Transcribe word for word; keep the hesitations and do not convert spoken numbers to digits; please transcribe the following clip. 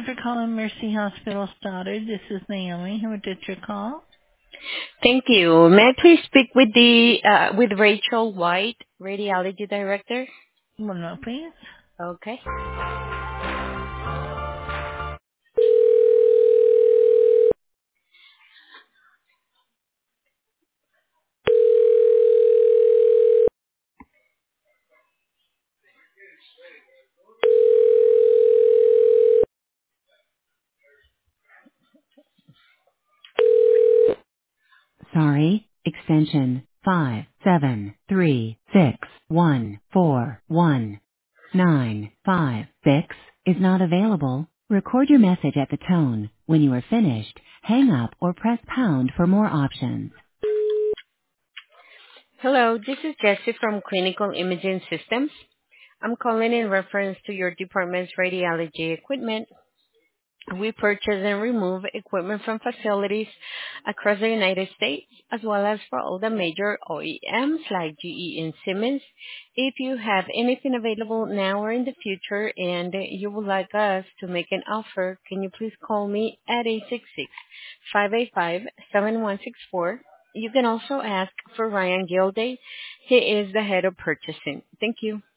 for calling Mercy Hospital Stoddard. This is Naomi. Who did your call? Thank you. May I please speak with the uh, with Rachel White, Radiology Director? One moment, please. Okay. Sorry, extension five seven three six one four one nine five six is not available. Record your message at the tone. When you are finished, hang up or press pound for more options. Hello, this is Jessie from Clinical Imaging Systems. I'm calling in reference to your department's radiology equipment. We purchase and remove equipment from facilities across the United States, as well as for all the major O E Ms like G E and Siemens. If you have anything available now or in the future and you would like us to make an offer, can you please call me at eight six six, five eight five, seven one six four. You can also ask for Ryan Gilday. He is the head of purchasing. Thank you.